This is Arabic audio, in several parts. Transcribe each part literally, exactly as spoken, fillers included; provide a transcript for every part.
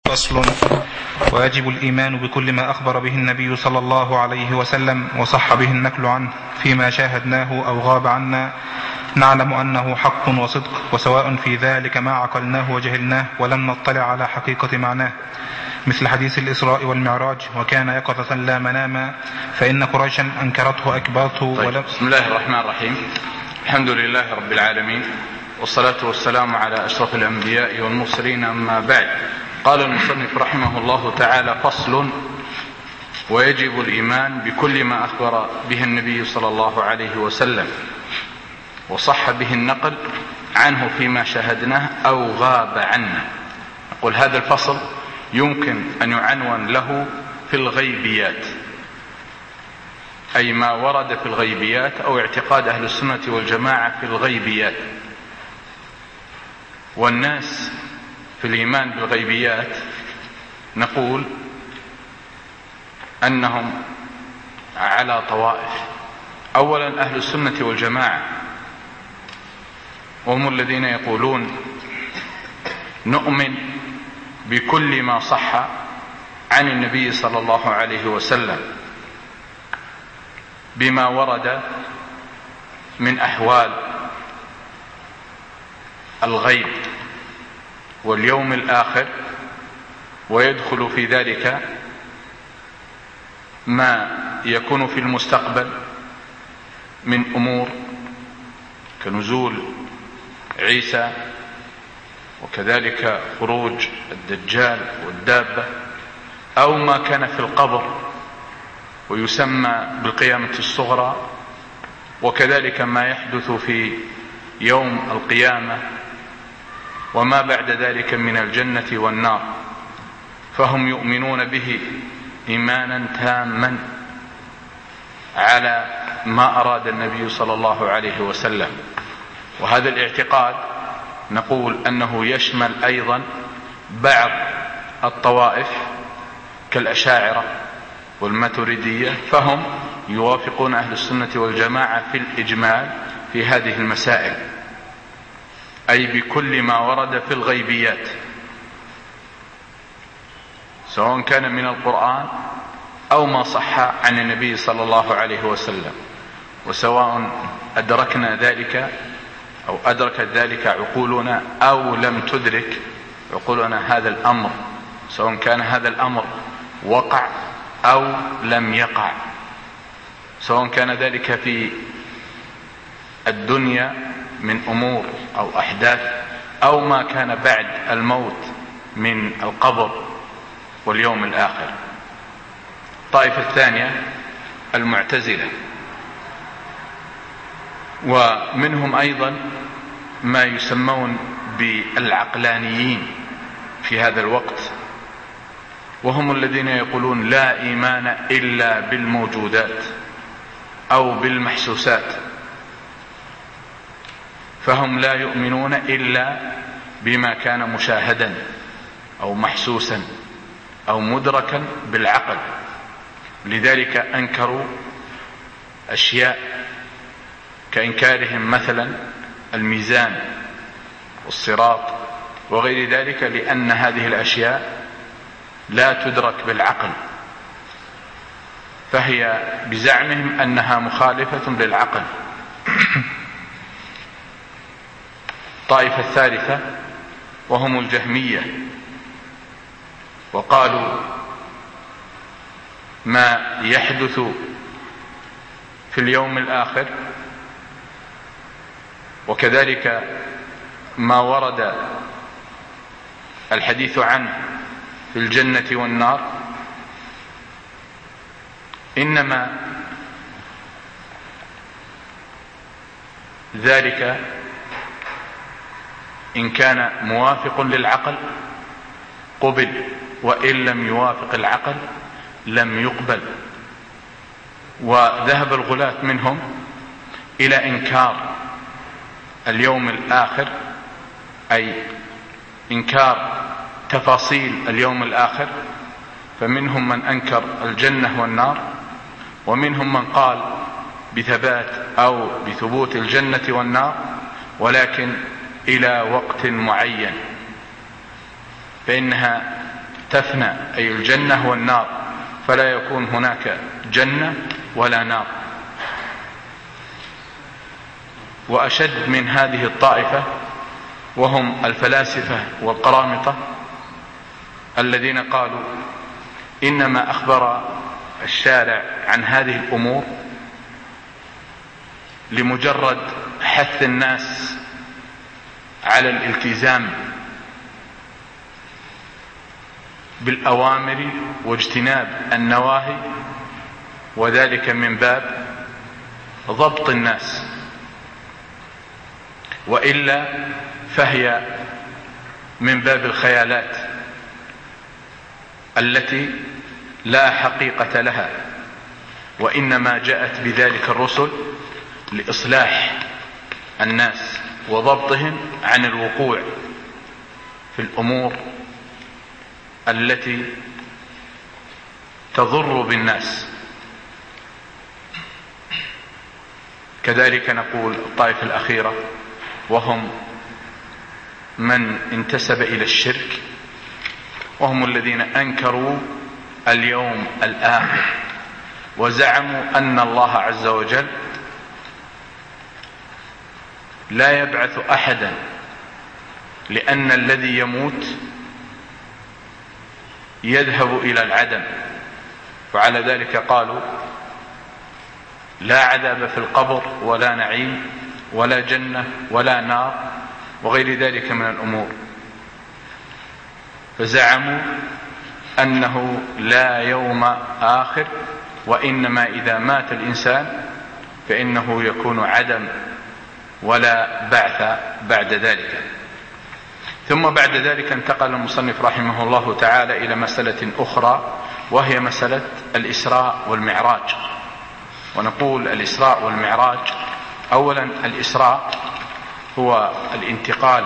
فصل. ويجب الإيمان بكل ما أخبر به النبي صلى الله عليه وسلم وصح به النقل عنه فيما شاهدناه أو غاب عنا نعلم أنه حق وصدق، وسواء في ذلك ما عقلناه وجهلناه ولم نطلع على حقيقة معناه، مثل حديث الإسراء والمعراج وكان يقظة لا مناما، فإن قريشا أنكرته أكبرته. طيب. ولم بسم الله الرحمن الرحيم. الحمد لله رب العالمين، والصلاة والسلام على أشرف الأنبياء والمرسلين، أما بعد. قال المصنف رحمه الله تعالى: فصل. ويجب الإيمان بكل ما أخبر به النبي صلى الله عليه وسلم وصح به النقل عنه فيما شاهدناه أو غاب عنا. نقول هذا الفصل يمكن أن يعنون له في الغيبيات، أي ما ورد في الغيبيات أو اعتقاد أهل السنة والجماعة في الغيبيات. والناس في الإيمان بالغيبيات نقول أنهم على طوائف. أولا أهل السنة والجماعة، وهم الذين يقولون نؤمن بكل ما صح عن النبي صلى الله عليه وسلم بما ورد من أحوال الغيب واليوم الآخر، ويدخل في ذلك ما يكون في المستقبل من أمور كنزول عيسى، وكذلك خروج الدجال والدابة، أو ما كان في القبر ويسمى بالقيامة الصغرى، وكذلك ما يحدث في يوم القيامة وما بعد ذلك من الجنة والنار. فهم يؤمنون به إيمانا تاما على ما أراد النبي صلى الله عليه وسلم. وهذا الاعتقاد نقول أنه يشمل أيضا بعض الطوائف كالأشاعرة والماتريدية، فهم يوافقون أهل السنة والجماعة في الإجمال في هذه المسائل، أي بكل ما ورد في الغيبيات، سواء كان من القرآن أو ما صح عن النبي صلى الله عليه وسلم، وسواء أدركنا ذلك أو أدركت ذلك عقولنا أو لم تدرك عقولنا هذا الأمر، سواء كان هذا الأمر وقع أو لم يقع، سواء كان ذلك في الدنيا من أمور أو أحداث، أو ما كان بعد الموت من القبر واليوم الآخر. الطائفة الثانية المعتزلة، ومنهم أيضا ما يسمون بالعقلانيين في هذا الوقت، وهم الذين يقولون لا إيمان إلا بالموجودات أو بالمحسوسات، فهم لا يؤمنون إلا بما كان مشاهدا أو محسوسا أو مدركا بالعقل. لذلك أنكروا أشياء كإنكارهم مثلا الميزان والصراط وغير ذلك، لأن هذه الأشياء لا تدرك بالعقل، فهي بزعمهم أنها مخالفة للعقل. الطائفة الثالثة وهم الجهمية، وقالوا ما يحدث في اليوم الآخر وكذلك ما ورد الحديث عنه في الجنة والنار إنما ذلك إن كان موافق للعقل قبل، وإن لم يوافق العقل لم يقبل. وذهب الغلاة منهم إلى إنكار اليوم الآخر، أي إنكار تفاصيل اليوم الآخر، فمنهم من أنكر الجنة والنار، ومنهم من قال بثبات أو بثبوت الجنة والنار، ولكن إلى وقت معين، فإنها تفنى، أي الجنة والنار، فلا يكون هناك جنة ولا نار. وأشد من هذه الطائفة وهم الفلاسفة والقرامطة الذين قالوا إنما أخبر الشارع عن هذه الأمور لمجرد حث الناس على الالتزام بالأوامر واجتناب النواهي، وذلك من باب ضبط الناس، وإلا فهي من باب الخيالات التي لا حقيقة لها، وإنما جاءت بذلك الرسل لإصلاح الناس وضبطهم عن الوقوع في الأمور التي تضر بالناس. كذلك نقول الطائفة الأخيرة وهم من انتسب إلى الشرك، وهم الذين أنكروا اليوم الآخر وزعموا أن الله عز وجل لا يبعث أحدا، لأن الذي يموت يذهب إلى العدم، وعلى ذلك قالوا لا عذاب في القبر ولا نعيم ولا جنة ولا نار وغير ذلك من الأمور. فزعموا أنه لا يوم آخر، وإنما إذا مات الإنسان فإنه يكون عدم ولا بعث بعد ذلك. ثم بعد ذلك انتقل المصنف رحمه الله تعالى إلى مسألة أخرى، وهي مسألة الإسراء والمعراج. ونقول الإسراء والمعراج، أولا الإسراء هو الانتقال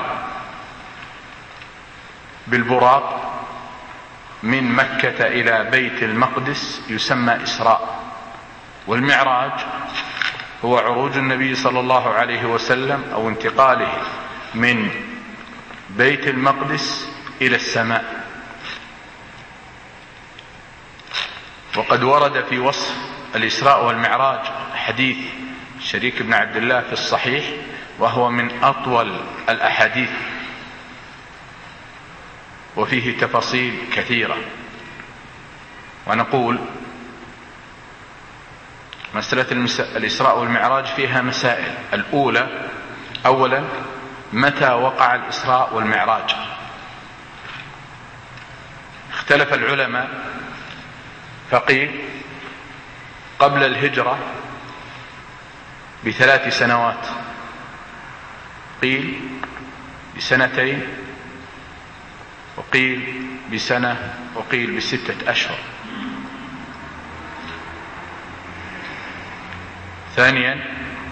بالبراق من مكة إلى بيت المقدس يسمى إسراء، والمعراج هو عروج النبي صلى الله عليه وسلم أو انتقاله من بيت المقدس إلى السماء. وقد ورد في وصف الإسراء والمعراج حديث شريك بن عبد الله في الصحيح، وهو من أطول الأحاديث وفيه تفاصيل كثيرة. ونقول مسألة الإسراء والمعراج فيها مسائل. الأولى أولا متى وقع الإسراء والمعراج؟ اختلف العلماء، فقيل قبل الهجرة بثلاث سنوات، قيل بسنتين، وقيل بسنة، وقيل بستة أشهر. ثانيا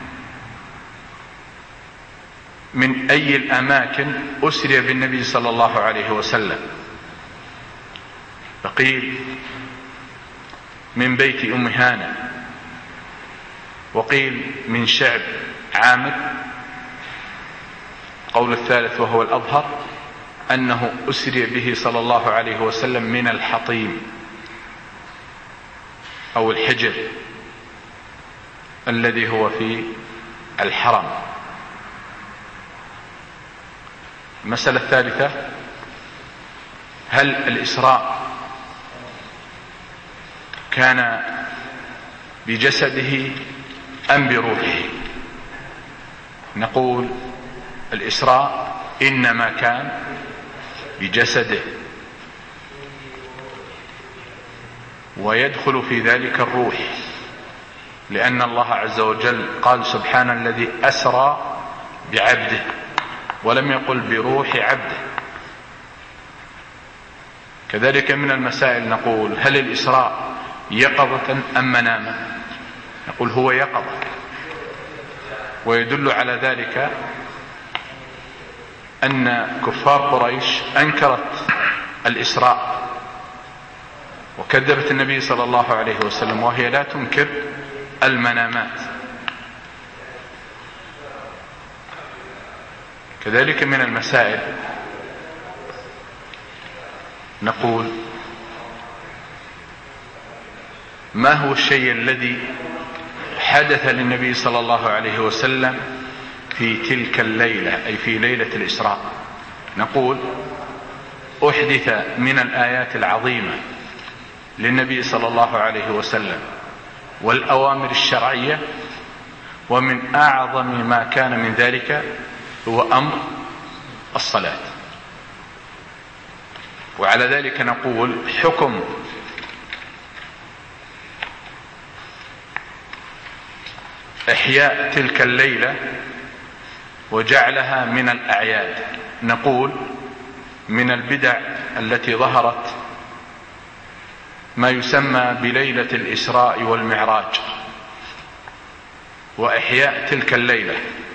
من أي الأماكن أسري بالنبي صلى الله عليه وسلم؟ فقيل من بيت أم هانة، وقيل من شعب عامر. القول الثالث وهو الأظهر أنه أسري به صلى الله عليه وسلم من الحطيم أو الحجر الذي هو في الحرم. المسألة الثالثة هل الإسراء كان بجسده أم بروحه؟ نقول الإسراء إنما كان بجسده، ويدخل في ذلك الروح، لأن الله عز وجل قال سبحان الذي أسرى بعبده، ولم يقل بروح عبده. كذلك من المسائل نقول هل الإسراء يقظة أم مناما؟ نقول هو يقظة، ويدل على ذلك أن كفار قريش أنكرت الإسراء وكذبت النبي صلى الله عليه وسلم، وهي لا تنكر المنامات. كذلك من المسائل نقول: ما هو الشيء الذي حدث للنبي صلى الله عليه وسلم في تلك الليلة، أي في ليلة الإسراء؟ نقول: أحدث من الآيات العظيمة للنبي صلى الله عليه وسلم والأوامر الشرعية، ومن أعظم ما كان من ذلك هو أمر الصلاة. وعلى ذلك نقول: حكم إحياء تلك الليلة وجعلها من الأعياد، نقول: من البدع التي ظهرت ما يسمى بليلة الإسراء والمعراج وإحياء تلك الليلة.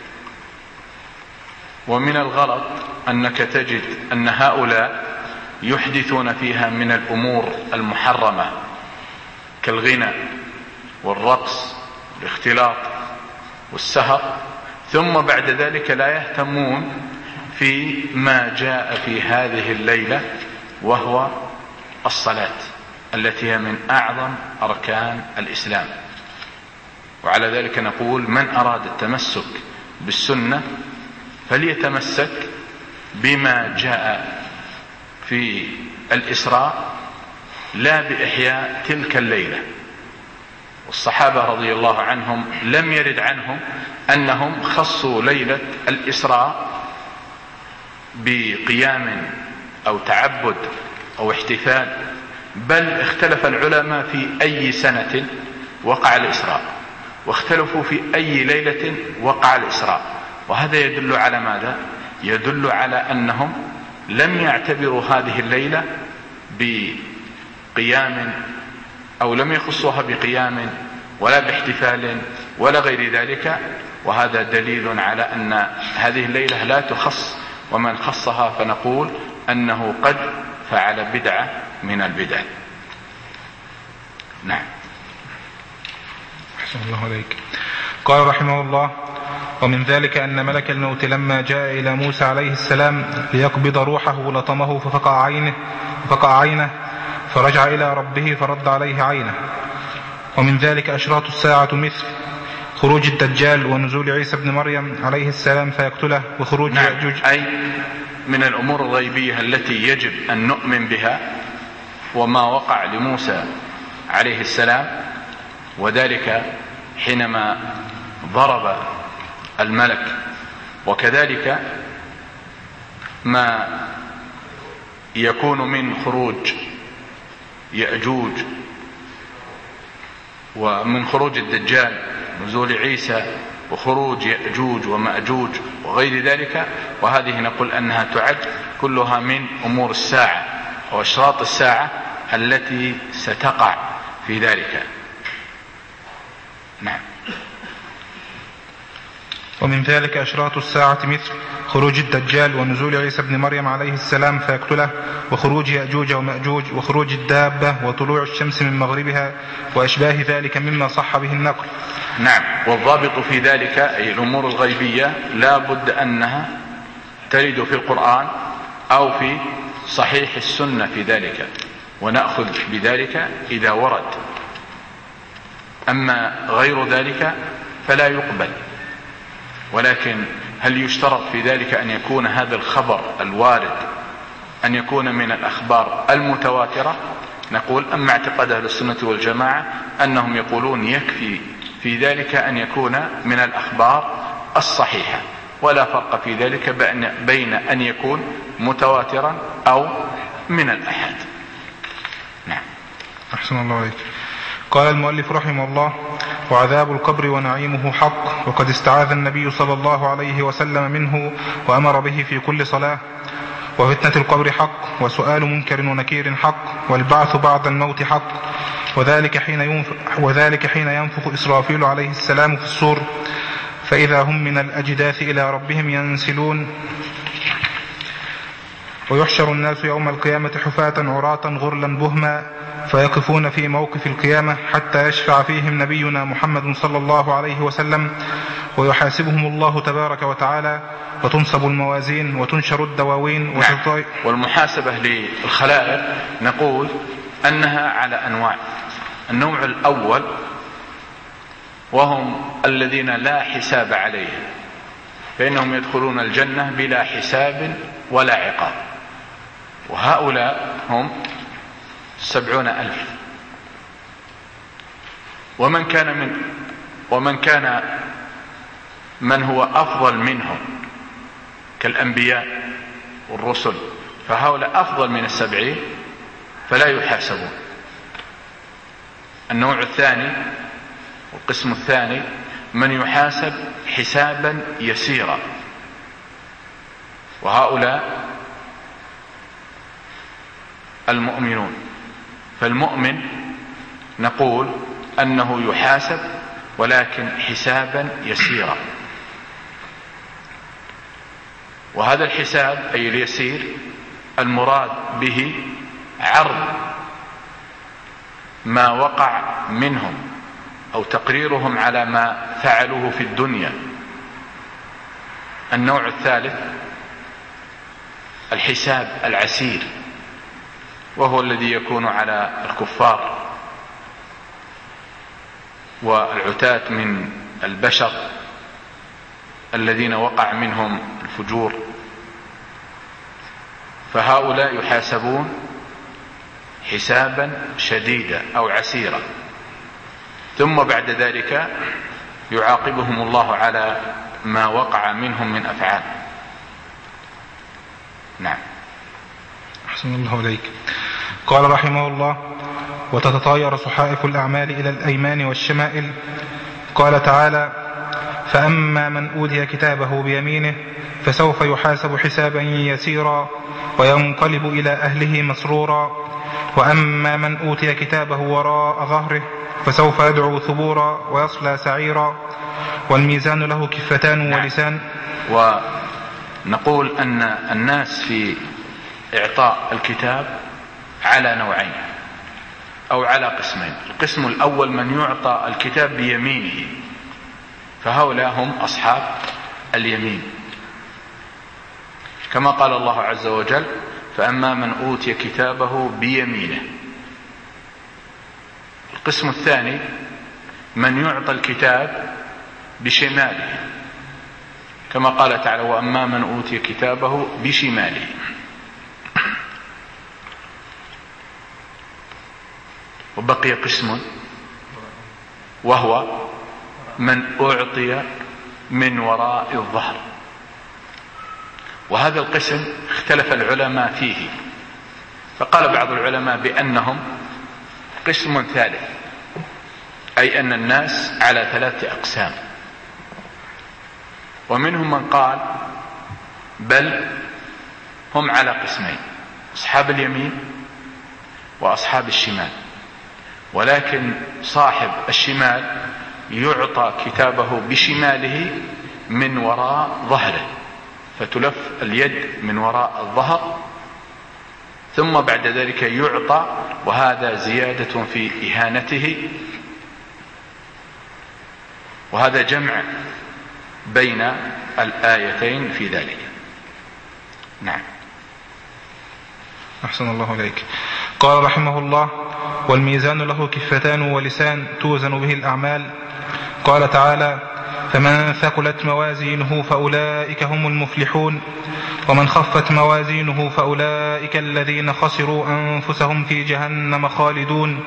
ومن الغلط أنك تجد أن هؤلاء يحدثون فيها من الأمور المحرمة كالغنى والرقص والاختلاط والسهر، ثم بعد ذلك لا يهتمون في ما جاء في هذه الليلة وهو الصلاة التي هي من أعظم أركان الإسلام. وعلى ذلك نقول: من أراد التمسك بالسنة فليتمسك بما جاء في الإسراء لا بإحياء تلك الليلة. والصحابة رضي الله عنهم لم يرد عنهم أنهم خصوا ليلة الإسراء بقيام أو تعبد أو احتفال، بل اختلف العلماء في أي سنة وقع الإسراء، واختلفوا في أي ليلة وقع الإسراء. وهذا يدل على ماذا؟ يدل على أنهم لم يعتبروا هذه الليلة بقيام، أو لم يخصوها بقيام ولا باحتفال ولا غير ذلك. وهذا دليل على أن هذه الليلة لا تخص، ومن خصها فنقول أنه قد فعل بدعة من البدع. نعم. أحسن الله عليك. قال رحمه الله: ومن ذلك أن ملك الموت لما جاء إلى موسى عليه السلام ليقبض روحه لطمه ففقع عينه, ففقع عينه فرجع إلى ربه فرد عليه عينه. ومن ذلك أشراط الساعة مثل خروج الدجال ونزول عيسى بن مريم عليه السلام فيقتله وخروج نعم. يأجوج. أي من الأمور الغيبية التي يجب أن نؤمن بها وما وقع لموسى عليه السلام، وذلك حينما ضرب الملك، وكذلك ما يكون من خروج يأجوج ومن خروج الدجال، نزول عيسى وخروج يأجوج ومأجوج وغير ذلك. وهذه نقول أنها تعد كلها من أمور الساعة وأشراط الساعة التي ستقع في ذلك. نعم. ومن ذلك أشراط الساعة مثل خروج الدجال ونزول عيسى بن مريم عليه السلام فيقتله وخروج يأجوج ومأجوج وخروج الدابة وطلوع الشمس من مغربها وأشباه ذلك مما صح به النقل. نعم. والضابط في ذلك أي الأمور الغيبية لا بد أنها ترد في القرآن أو في صحيح السنة في ذلك، ونأخذ بذلك إذا ورد. أما غير ذلك فلا يقبل. ولكن هل يشترط في ذلك أن يكون هذا الخبر الوارد أن يكون من الأخبار المتواترة؟ نقول: أما اعتقاد أهل السنة والجماعة أنهم يقولون يكفي في ذلك أن يكون من الأخبار الصحيحة، ولا فرق في ذلك بين أن يكون متواترا أو من الأحاد. نعم. أحسن الله عليك. قال المؤلف رحمه الله: وعذاب القبر ونعيمه حق، وقد استعاذ النبي صلى الله عليه وسلم منه وأمر به في كل صلاة. وفتنة القبر حق، وسؤال منكر ونكير حق، والبعث بعد الموت حق، وذلك حين ينفخ, وذلك حين ينفخ إسرافيل عليه السلام في الصور فإذا هم من الأجداث إلى ربهم ينسلون. ويحشر الناس يوم القيامة حفاة عراة غرلا بهما فيقفون في موقف القيامة حتى يشفع فيهم نبينا محمد صلى الله عليه وسلم ويحاسبهم الله تبارك وتعالى، وتنصب الموازين وتنشر الدواوين. نعم. والمحاسبة للخلائق نقول أنها على أنواع. النوع الأول وهم الذين لا حساب عليهم، فإنهم يدخلون الجنة بلا حساب ولا عقاب، وهؤلاء هم سبعون ألف. ومن كان من ومن كان من هو أفضل منهم كالأنبياء والرسل، فهؤلاء أفضل من السبعين فلا يحاسبون. النوع الثاني والقسم الثاني من يحاسب حسابا يسيرا، وهؤلاء المؤمنون. فالمؤمن نقول أنه يحاسب ولكن حسابا يسيرا، وهذا الحساب أي اليسير المراد به عرض ما وقع منهم أو تقريرهم على ما فعلوه في الدنيا. النوع الثالث الحساب العسير، وهو الذي يكون على الكفار والعتاة من البشر الذين وقع منهم الفجور، فهؤلاء يحاسبون حسابا شديدا أو عسيرا، ثم بعد ذلك يعاقبهم الله على ما وقع منهم من أفعال. نعم. أحسن الله إليك. قال رحمه الله: وتتطاير صحائف الأعمال إلى الأيمان والشمائل. قال تعالى: فأما من أوتي كتابه بيمينه فسوف يحاسب حسابا يسيرا وينقلب إلى أهله مسرورا، وأما من أوتي كتابه وراء ظهره فسوف يدعو ثبورا ويصلى سعيرا، والميزان له كفتان ولسان. ونقول أن الناس في إعطاء الكتاب على نوعين أو على قسمين. القسم الأول من يعطى الكتاب بيمينه، فهؤلاء هم أصحاب اليمين، كما قال الله عز وجل: فأما من أوتي كتابه بيمينه. القسم الثاني من يعطى الكتاب بشماله، كما قال تعالى: وأما من أوتي كتابه بشماله. وبقي قسم وهو من أعطي من وراء الظهر، وهذا القسم اختلف العلماء فيه، فقال بعض العلماء بأنهم قسم ثالث، أي أن الناس على ثلاثة أقسام. ومنهم من قال بل هم على قسمين: أصحاب اليمين وأصحاب الشمال، ولكن صاحب الشمال يعطى كتابه بشماله من وراء ظهره، فتلف اليد من وراء الظهر، ثم بعد ذلك يعطى، وهذا زيادة في إهانته، وهذا جمع بين الآيتين في ذلك. نعم. أحسن الله إليك. قال رحمه الله: والميزان له كفتان ولسان توزن به الأعمال. قال تعالى: فمن ثقلت موازينه فأولئك هم المفلحون، ومن خفت موازينه فأولئك الذين خسروا أنفسهم في جهنم خالدون.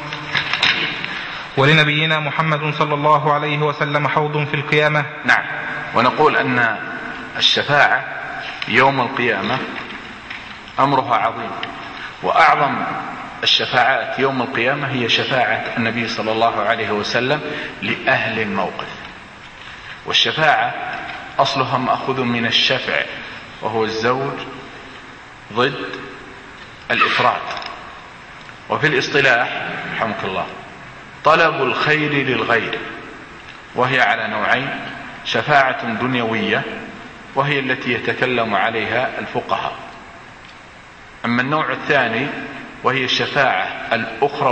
ولنبينا محمد صلى الله عليه وسلم حوض في القيامة. نعم. ونقول أن الشفاعة يوم القيامة أمرها عظيم، وأعظم الشفاعات يوم القيامة هي شفاعة النبي صلى الله عليه وسلم لأهل الموقف. والشفاعة أصلها مأخوذ من الشفع، وهو الزوج ضد الإفراد. وفي الاصطلاح رحمك الله طلب الخير للغير، وهي على نوعين: شفاعة دنيوية وهي التي يتكلم عليها الفقهاء، أما النوع الثاني وهي الشفاعة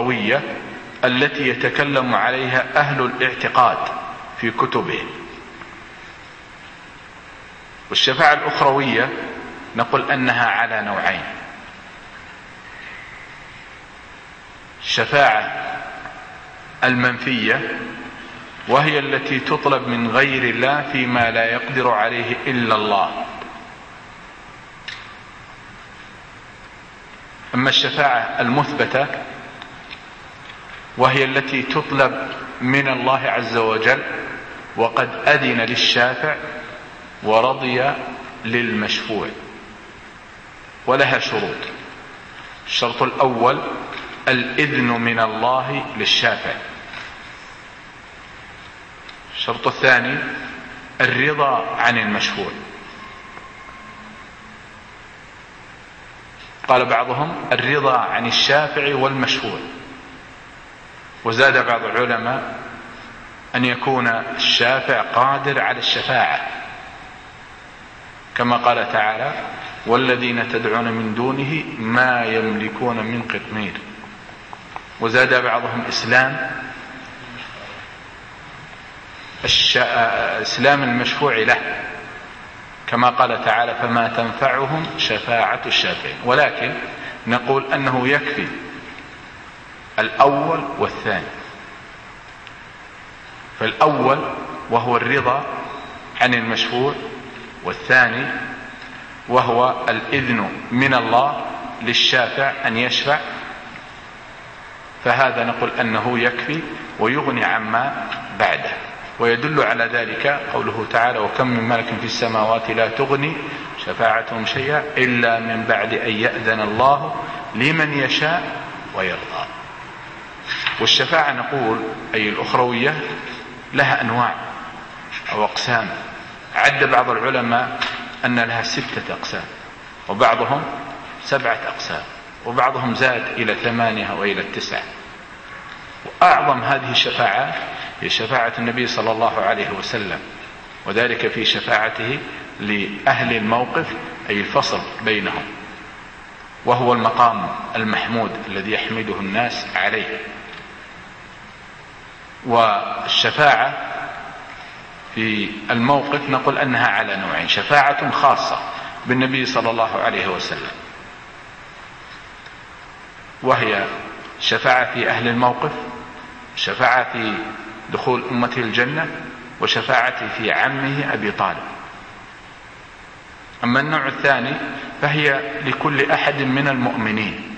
الأخروية التي يتكلم عليها أهل الاعتقاد في كتبهم، والشفاعة الأخروية نقول أنها على نوعين: الشفاعة المنفية وهي التي تطلب من غير الله فيما لا يقدر عليه إلا الله. أما الشفاعة المثبتة وهي التي تطلب من الله عز وجل وقد أذن للشافع ورضي للمشفوع، ولها شروط. الشرط الأول الإذن من الله للشافع. الشرط الثاني الرضا عن المشفوع. قال بعضهم الرضا عن الشافع والمشفوع، وزاد بعض العلماء أن يكون الشافع قادر على الشفاعة، كما قال تعالى: والذين تدعون من دونه ما يملكون من قطمير. وزاد بعضهم إسلام إسلام المشفوع له، كما قال تعالى: فما تنفعهم شفاعة الشافعين. ولكن نقول أنه يكفي الأول والثاني. فالأول وهو الرضا عن المشفوع، والثاني وهو الإذن من الله للشافع أن يشفع، فهذا نقول أنه يكفي ويغني عما بعده. ويدل على ذلك قوله تعالى: وكم من ملك في السماوات لا تغني شفاعتهم شيئا إلا من بعد أن يأذن الله لمن يشاء ويرضى. والشفاعة نقول أي الأخروية لها أنواع أو أقسام. عد بعض العلماء أن لها ستة أقسام، وبعضهم سبعة أقسام، وبعضهم زاد إلى ثمانية وإلى التسعة. وأعظم هذه الشفاعات هي شفاعة النبي صلى الله عليه وسلم، وذلك في شفاعته لأهل الموقف أي الفصل بينهم، وهو المقام المحمود الذي يحمده الناس عليه. والشفاعة في الموقف نقول أنها على نوعين: شفاعة خاصة بالنبي صلى الله عليه وسلم، وهي شفاعة في أهل الموقف، شفاعة في دخول أمته الجنة، وشفاعة في عمه أبي طالب. أما النوع الثاني فهي لكل أحد من المؤمنين،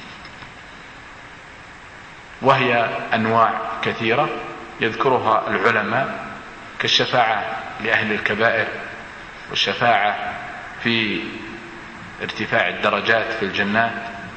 وهي أنواع كثيرة يذكرها العلماء، كالشفاعة لأهل الكبائر، والشفاعة في ارتفاع الدرجات في الجنات،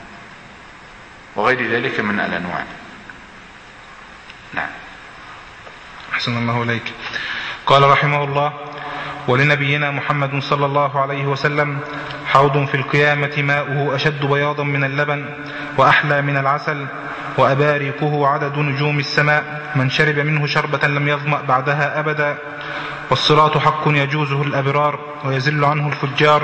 وغير ذلك من الأنواع. نعم. أحسن الله إليك. قال رحمه الله: ولنبينا محمد صلى الله عليه وسلم حوض في القيامة ماؤه أشد بياضا من اللبن وأحلى من العسل، وأباريكه عدد نجوم السماء، من شرب منه شربة لم يظمأ بعدها أبدا. والصراط حق يجوزه الأبرار ويزل عنه الفجار.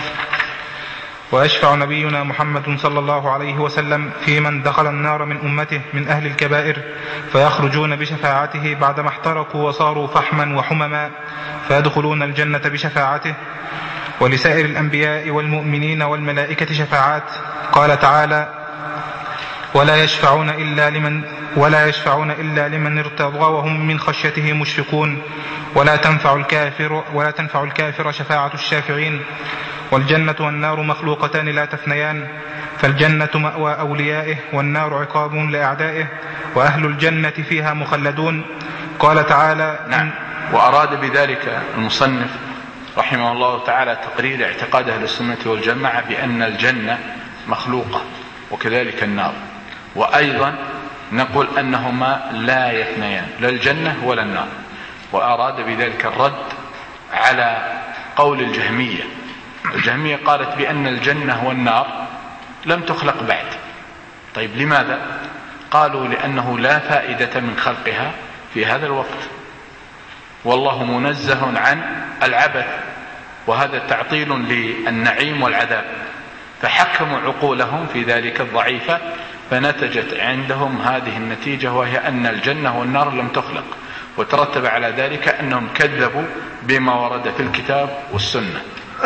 ويشفع نبينا محمد صلى الله عليه وسلم في من دخل النار من أمته من أهل الكبائر، فيخرجون بشفاعته بعدما احترقوا وصاروا فحما وحمما، فيدخلون الجنة بشفاعته. ولسائر الأنبياء والمؤمنين والملائكة شفاعات. قال تعالى: ولا يشفعون إلا لمن ولا يشفعون إلا لمن ارتضى وهم من خشيته مشفقون. ولا تنفع الكافر ولا تنفع الكافر شفاعة الشافعين. والجنة والنار مخلوقتان لا تفنيان، فالجنة مأوى أوليائه والنار عقاب لأعدائه، وأهل الجنة فيها مخلدون. قال تعالى: نعم. وأراد بذلك المصنف رحمه الله تعالى تقرير اعتقاد أهل السنة والجماعة بأن الجنة مخلوقة، وكذلك النار. وأيضا نقول أنهما لا يفنيان، لا الجنة ولا النار. وأراد بذلك الرد على قول الجهمية. الجهمية قالت بأن الجنة والنار لم تخلق بعد. طيب لماذا؟ قالوا لأنه لا فائدة من خلقها في هذا الوقت، والله منزه عن العبث، وهذا تعطيل للنعيم والعذاب. فحكموا عقولهم في ذلك الضعيفة، فنتجت عندهم هذه النتيجة، وهي أن الجنة والنار لم تخلق. وترتب على ذلك أنهم كذبوا بما ورد في الكتاب والسنة،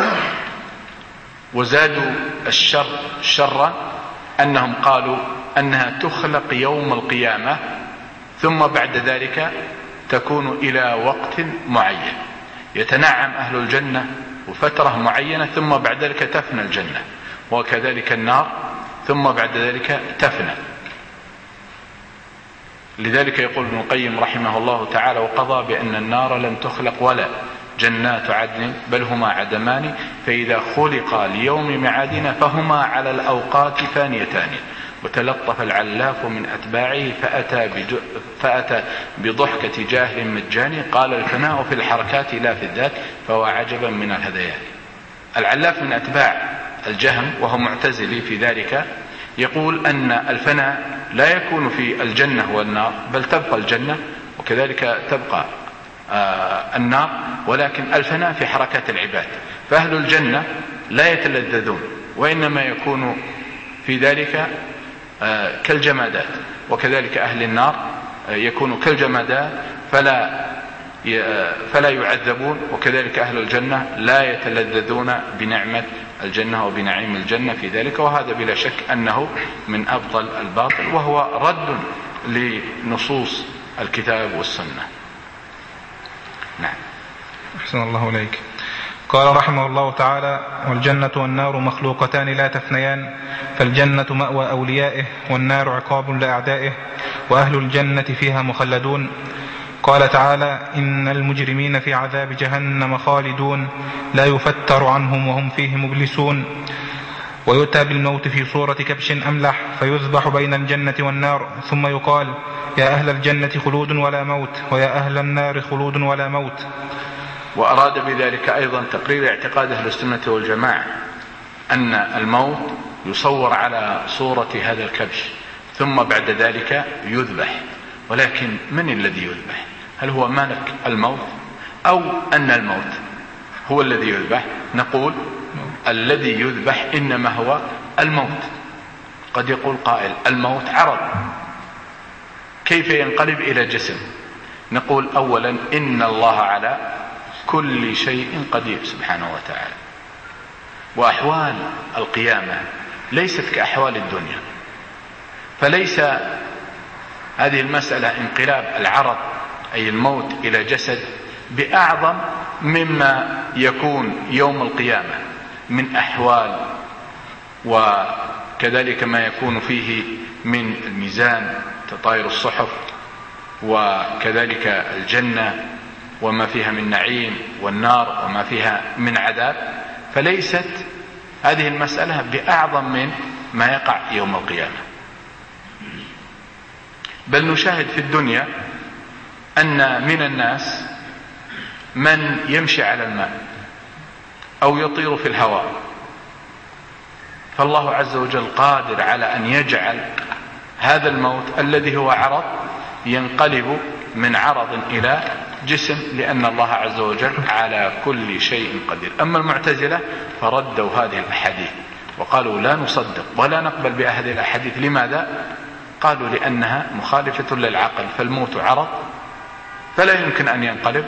وزادوا الشر شرا أنهم قالوا أنها تخلق يوم القيامة ثم بعد ذلك تكون إلى وقت معين، يتنعم أهل الجنة وفترة معينة ثم بعد ذلك تفنى الجنة، وكذلك النار ثم بعد ذلك تفنى. لذلك يقول ابن القيم رحمه الله تعالى: وقضى بأن النار لم تخلق ولا جنات عدن بل هما عدمان، فإذا خلق ليوم معادنا فهما على الأوقات فانيتان. وتلطف العلاف من أتباعه فأتى, فأتى بضحكة جاهل مجاني، قال: الفناء في الحركات لا في الذات، فهو عجبا من الهذيان. العلاف من أتباع الجهم وهو معتزلي في ذلك، يقول أن الفناء لا يكون في الجنة والنار، بل تبقى الجنة وكذلك تبقى آه النار، ولكن الفناء في حركات العباد. فأهل الجنة لا يتلذذون، وإنما يكون في ذلك آه كالجمادات، وكذلك أهل النار آه يكون كالجمادات فلا فلا يعذبون، وكذلك أهل الجنة لا يتلذذون بنعمة الجنة وبنعيم الجنة في ذلك. وهذا بلا شك أنه من أبطل الباطل، وهو رد لنصوص الكتاب والسنة. نعم. أحسن الله إليك. قال رحمه الله تعالى: والجنة والنار مخلوقتان لا تفنيان، فالجنة مأوى أوليائه والنار عقاب لأعدائه، وأهل الجنة فيها مخلدون. قال تعالى: إن المجرمين في عذاب جهنم خالدون لا يفتر عنهم وهم فيه مبلسون. ويؤتى بالموت في صورة كبش أملح فيذبح بين الجنة والنار، ثم يقال: يا أهل الجنة خلود ولا موت، ويا أهل النار خلود ولا موت. وأراد بذلك أيضا تقرير اعتقاد أهل السنة والجماعة أن الموت يصور على صورة هذا الكبش ثم بعد ذلك يذبح. ولكن من الذي يذبح؟ هل هو ملك الموت أو أن الموت هو الذي يذبح؟ نقول الذي يذبح إنما هو الموت. قد يقول قائل: الموت عرض، كيف ينقلب إلى جسم؟ نقول أولا إن الله على كل شيء قدير سبحانه وتعالى، وأحوال القيامة ليست كأحوال الدنيا، فليس هذه المسألة انقلاب العرض أي الموت إلى جسد بأعظم مما يكون يوم القيامة من أحوال، وكذلك ما يكون فيه من الميزان، تطاير الصحف، وكذلك الجنة وما فيها من نعيم، والنار وما فيها من عذاب. فليست هذه المسألة بأعظم من ما يقع يوم القيامة. بل نشاهد في الدنيا أن من الناس من يمشي على الماء أو يطير في الهواء، فالله عز وجل قادر على أن يجعل هذا الموت الذي هو عرض ينقلب من عرض إلى جسم، لأن الله عز وجل على كل شيء قدير. أما المعتزلة فردوا هذه الأحاديث وقالوا لا نصدق ولا نقبل بهذه الأحاديث. لماذا؟ قالوا لأنها مخالفة للعقل، فالموت عرض فلا يمكن أن ينقلب،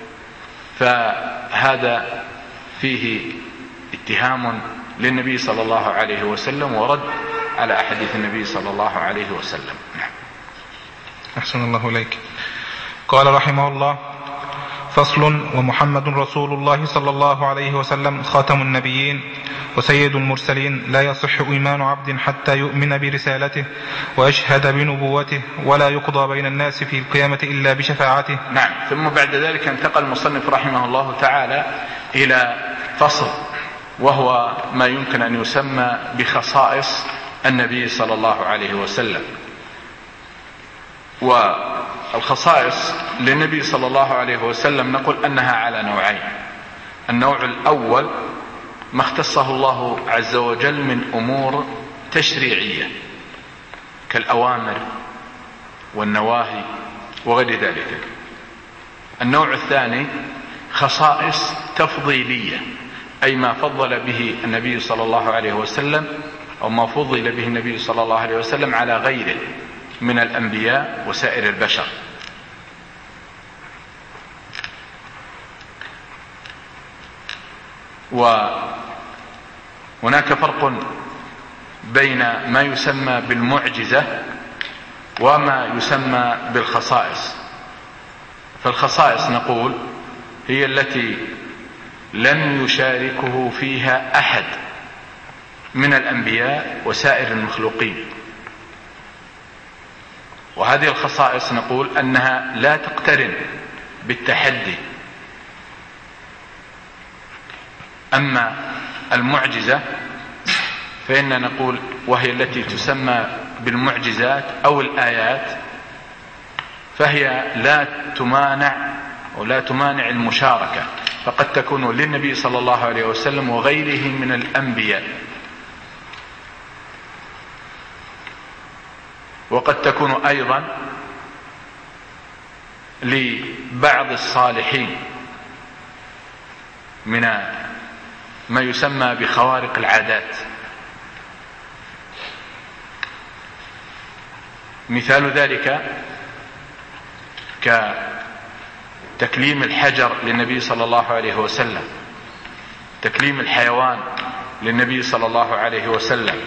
فهذا فيه اتهام للنبي صلى الله عليه وسلم ورد على أحاديث النبي صلى الله عليه وسلم. نعم. أحسن الله إليك. قال رحمه الله: فصل: ومحمد رسول الله صلى الله عليه وسلم خاتم النبيين وسيد المرسلين، لا يصح إيمان عبد حتى يؤمن برسالته ويشهد بنبوته، ولا يقضى بين الناس في القيامة إلا بشفاعته. نعم. ثم بعد ذلك انتقل المصنف رحمه الله تعالى إلى فصل، وهو ما يمكن أن يسمى بخصائص النبي صلى الله عليه وسلم. والخصائص للنبي صلى الله عليه وسلم نقول أنها على نوعين. النوع الأول ما اختصه الله عز وجل من أمور تشريعية كالأوامر والنواهي وغير ذلك. النوع الثاني خصائص تفضيلية، أي ما فضل به النبي صلى الله عليه وسلم أو ما فضل به النبي صلى الله عليه وسلم على غيره من الأنبياء وسائر البشر. وهناك فرق بين ما يسمى بالمعجزة وما يسمى بالخصائص. فالخصائص نقول هي التي لم يشاركه فيها أحد من الأنبياء وسائر المخلوقين، وهذه الخصائص نقول أنها لا تقترن بالتحدي. أما المعجزة فإن نقول وهي التي تسمى بالمعجزات أو الآيات، فهي لا تمانع ولا تمانع المشاركة، فقد تكون للنبي صلى الله عليه وسلم وغيره من الأنبياء، وقد تكون أيضا لبعض الصالحين من ما يسمى بخوارق العادات. مثال ذلك كتكليم الحجر للنبي صلى الله عليه وسلم، تكليم الحيوان للنبي صلى الله عليه وسلم.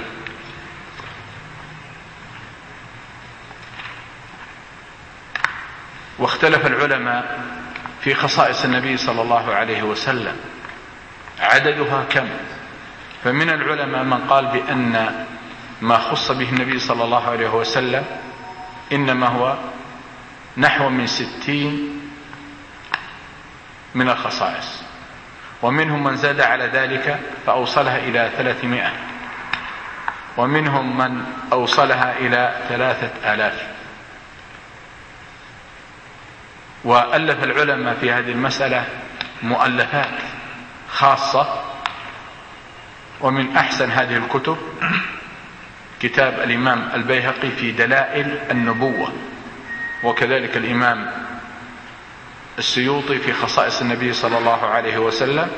واختلف العلماء في خصائص النبي صلى الله عليه وسلم عددها كم، فمن العلماء من قال بأن ما خص به النبي صلى الله عليه وسلم إنما هو نحو من ستين من الخصائص، ومنهم من زاد على ذلك فأوصلها إلى ثلاثمائة، ومنهم من أوصلها إلى ثلاثة آلاف. وألف العلماء في هذه المسألة مؤلفات خاصة، ومن أحسن هذه الكتب كتاب الإمام البيهقي في دلائل النبوة، وكذلك الإمام السيوطي في خصائص النبي صلى الله عليه وسلم،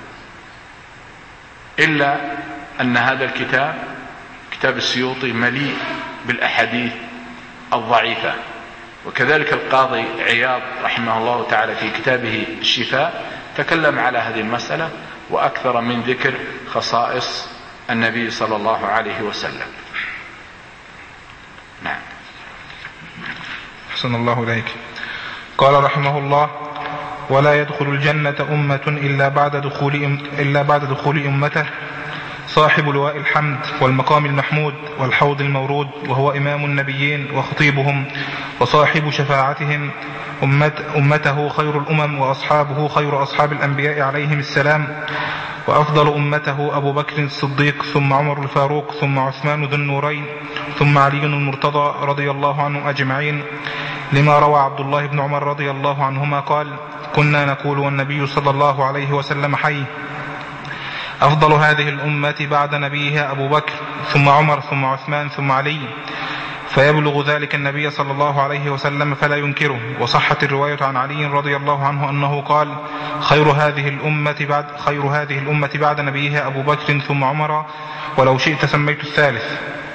إلا أن هذا الكتاب كتاب السيوطي مليء بالأحاديث الضعيفة. وكذلك القاضي عياض رحمه الله تعالى في كتابه الشفاء تكلم على هذه المسألة وأكثر من ذكر خصائص النبي صلى الله عليه وسلم. نعم. أحسن الله إليك. قال رحمه الله: ولا يدخل الجنة أمة إلا بعد دخول إلا بعد دخول أمته صاحب لواء الحمد والمقام المحمود والحوض المورود، وهو إمام النبيين وخطيبهم وصاحب شفاعتهم. أمت أمته خير الأمم، وأصحابه خير أصحاب الأنبياء عليهم السلام، وأفضل أمته أبو بكر الصديق، ثم عمر الفاروق، ثم عثمان ذو النورين، ثم علي المرتضى رضي الله عنهم أجمعين، لما روى عبد الله بن عمر رضي الله عنهما قال: كنا نقول والنبي صلى الله عليه وسلم حي: أفضل هذه الأمة بعد نبيها أبو بكر، ثم عمر، ثم عثمان، ثم علي، فيبلغ ذلك النبي صلى الله عليه وسلم فلا ينكره. وصحت الرواية عن علي رضي الله عنه أنه قال: خير هذه الأمة بعد خير هذه الأمة بعد نبيها أبو بكر ثم عمر، ولو شئت سميت الثالث.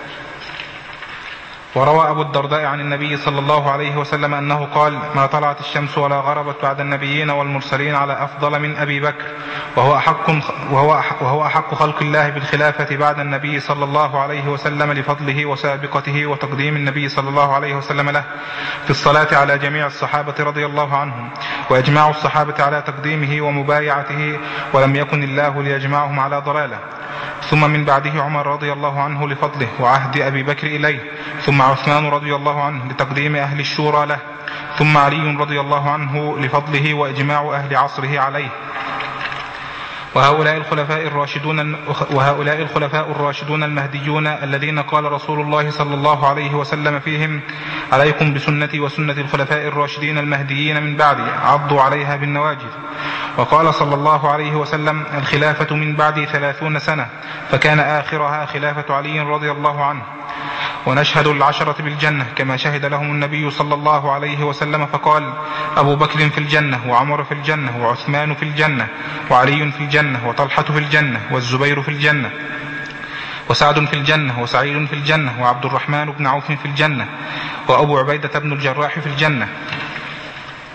وروى أبو الدرداء عن النبي صلى الله عليه وسلم أنه قال: ما طلعت الشمس ولا غربت بعد النبيين والمرسلين على أفضل من أبي بكر، وهو أحق, وهو وهو أحق خلق الله بالخلافة بعد النبي صلى الله عليه وسلم لفضله وسابقته وتقديم النبي صلى الله عليه وسلم له في الصلاة على جميع الصحابة رضي الله عنهم، وإجماع الصحابة على تقديمه ومبايعته، ولم يكن الله ليجمعهم على ضلاله. ثم من بعده عمر رضي الله عنه لفضله وعهد أبي بكر إليه، ثم عثمان رضي الله عنه لتقديم أهل الشورى له، ثم علي رضي الله عنه لفضله وإجماع أهل عصره عليه. وهؤلاء الخلفاء الراشدون وهؤلاء الخلفاء الراشدون المهديون الذين قال رسول الله صلى الله عليه وسلم فيهم: عليكم بسنتي وسنة الخلفاء الراشدين المهديين من بعدي، عضوا عليها بالنواجذ. وقال صلى الله عليه وسلم: الخلافة من بعدي ثلاثون سنة، فكان آخرها خلافة علي رضي الله عنه. ونشهد العشرة بالجنة كما شهد لهم النبي صلى الله عليه وسلم، فقال: أبو بكر في الجنة، وعمر في الجنة، وعثمان في الجنة، وعلي في الجنة، وطلحة في الجنة، والزبير في الجنة، وسعد في الجنة، وسعيد في الجنة، وعبد الرحمن بن عوف في الجنة، وأبو عبيدة بن الجراح في الجنة.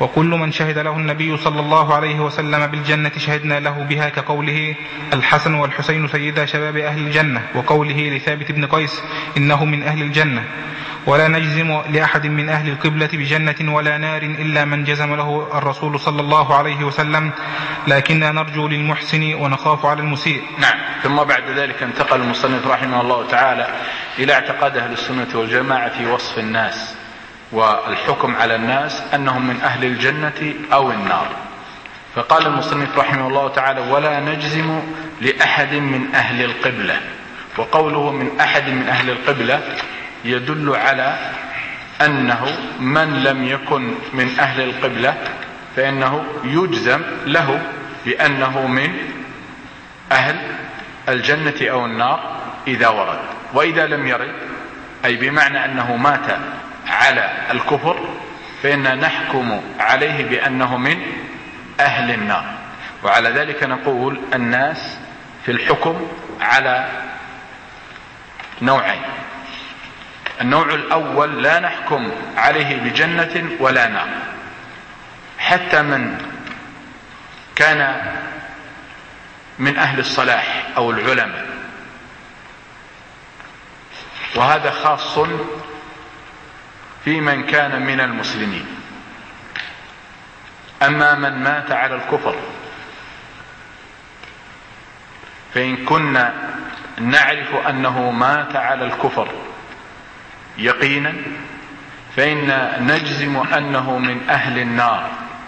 وكل من شهد له النبي صلى الله عليه وسلم بالجنة شهدنا له بها، كقوله الحسن والحسين سيدا شباب أهل الجنة، وقوله لثابت بن قيس إنه من أهل الجنة. ولا نجزم لأحد من أهل القبلة بجنة ولا نار إلا من جزم له الرسول صلى الله عليه وسلم، لكننا نرجو للمحسن ونخاف على المسيء. نعم. ثم بعد ذلك انتقل المصنف رحمه الله تعالى إلى اعتقاد أهل السنة والجماعة في وصف الناس والحكم على الناس أنهم من أهل الجنة أو النار. فقال المصنف رحمه الله تعالى ولا نجزم لأحد من أهل القبلة. وقوله من أحد من أهل القبلة يدل على أنه من لم يكن من أهل القبلة فإنه يجزم له بأنه من أهل الجنة أو النار إذا ورد. وإذا لم يرد أي بمعنى أنه مات على الكفر فإننا نحكم عليه بأنه من أهل النار. وعلى ذلك نقول الناس في الحكم على نوعين. النوع الأول لا نحكم عليه بجنة ولا نار، حتى من كان من أهل الصلاح أو العلماء، وهذا خاص في من كان من المسلمين. أما من مات على الكفر فإن كنا نعرف أنه مات على الكفر يقينا فإن نجزم أنه من أهل النار،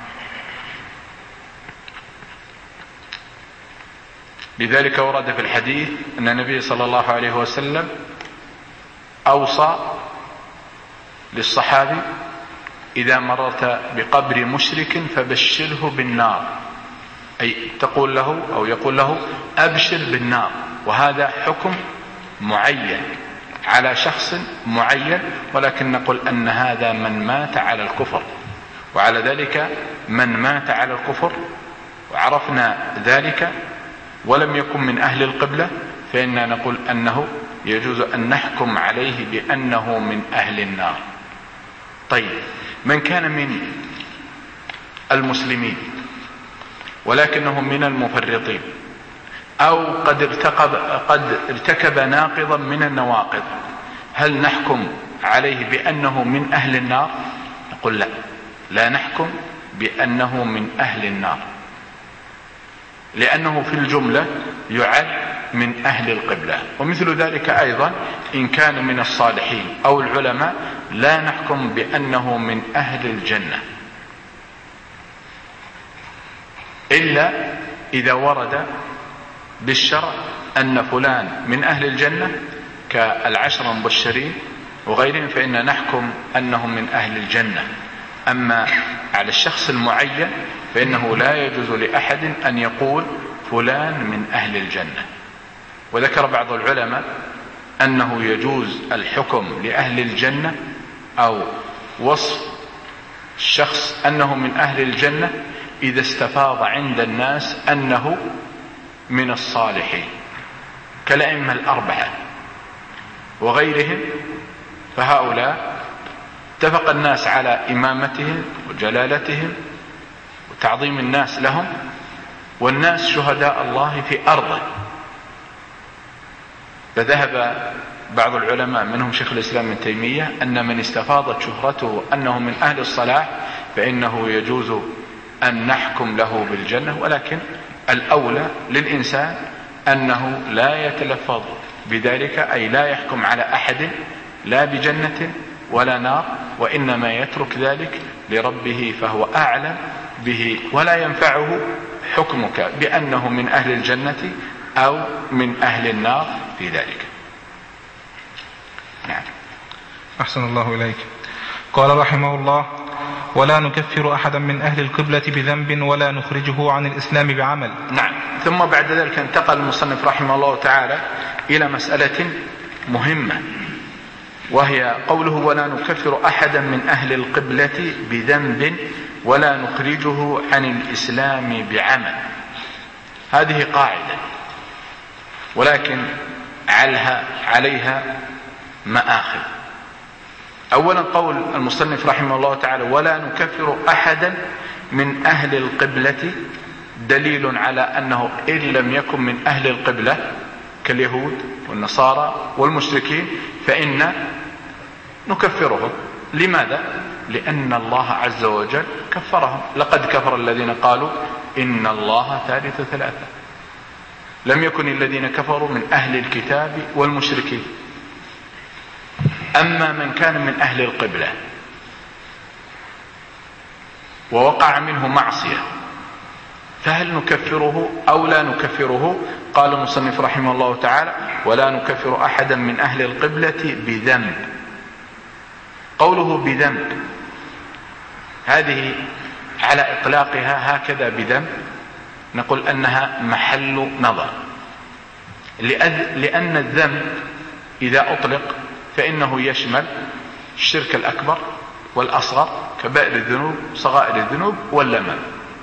لذلك ورد في الحديث أن النبي صلى الله عليه وسلم أوصى للصحابي إذا مررت بقبر مشرك فبشره بالنار، أي تقول له أو يقول له أبشر بالنار. وهذا حكم معين على شخص معين، ولكن نقول أن هذا من مات على الكفر. وعلى ذلك من مات على الكفر وعرفنا ذلك ولم يكن من أهل القبلة فإننا نقول أنه يجوز أن نحكم عليه بأنه من أهل النار. طيب، من كان من المسلمين ولكنه من المفرطين أو قد ارتكب, قد ارتكب ناقضا من النواقض، هل نحكم عليه بأنه من أهل النار؟ نقول لا، لا نحكم بأنه من أهل النار، لأنه في الجملة يعد من أهل القبلة. ومثل ذلك أيضا إن كان من الصالحين أو العلماء لا نحكم بأنه من أهل الجنة إلا إذا ورد بالشرع أن فلان من أهل الجنة كالعشر المبشرين وغيرهم، فإن نحكم أنهم من أهل الجنة. أما على الشخص المعين فإنه لا يجوز لأحد أن يقول فلان من أهل الجنة. وذكر بعض العلماء أنه يجوز الحكم لأهل الجنة أو وصف الشخص أنه من أهل الجنة إذا استفاض عند الناس أنه من الصالحين كالأئمة الأربعة وغيرهم، فهؤلاء اتفق الناس على إمامتهم وجلالتهم وتعظيم الناس لهم، والناس شهداء الله في أرضه. فذهب بعض العلماء منهم شيخ الإسلام ابن تيمية أن من استفاضت شهرته أنه من أهل الصلاح فإنه يجوز أن نحكم له بالجنة، ولكن الأولى للإنسان أنه لا يتلفظ بذلك، أي لا يحكم على أحد لا بجنة ولا نار، وإنما يترك ذلك لربه فهو أعلم به، ولا ينفعه حكمك بأنه من أهل الجنة أو من أهل النار في ذلك. نعم. أحسن الله إليك. قال رحمه الله: ولا نكفر أحدا من أهل القبلة بذنب ولا نخرجه عن الإسلام بعمل. نعم. ثم بعد ذلك انتقل المصنف رحمه الله تعالى إلى مسألة مهمة، وهي قوله: ولا نكفر أحدا من أهل القبلة بذنب ولا نخرجه عن الإسلام بعمل. هذه قاعدة، ولكن علها عليها مآخذ. أولا قول المصنف رحمه الله تعالى ولا نكفر أحدا من أهل القبلة دليل على أنه إن لم يكن من أهل القبلة كاليهود والنصارى والمشركين فإن نكفرهم. لماذا؟ لأن الله عز وجل كفرهم. لقد كفر الذين قالوا إن الله ثالث ثلاثة. لم يكن الذين كفروا من أهل الكتاب والمشركين. أما من كان من أهل القبلة ووقع منه معصية فهل نكفره أو لا نكفره؟ قال المصنف رحمه الله تعالى ولا نكفر أحدا من أهل القبلة بذنب. قوله بذنب هذه على إطلاقها هكذا بذنب نقول أنها محل نظر، لأن الذنب إذا أطلق فإنه يشمل الشرك الأكبر والأصغر كبائر الذنوب صغائر الذنوب واللمم.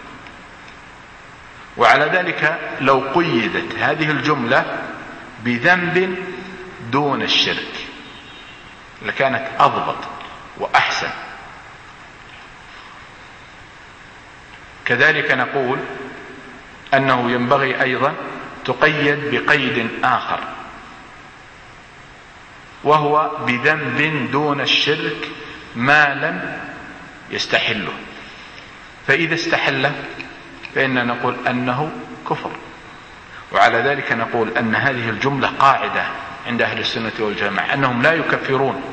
وعلى ذلك لو قيدت هذه الجملة بذنب دون الشرك لكانت أضبط وأحسن. كذلك نقول أنه ينبغي أيضا تقيد بقيد آخر وهو بذنب دون الشرك ما لم يستحله، فإذا استحله فإننا نقول أنه كفر. وعلى ذلك نقول أن هذه الجملة قاعدة عند أهل السنة والجماعة أنهم لا يكفرون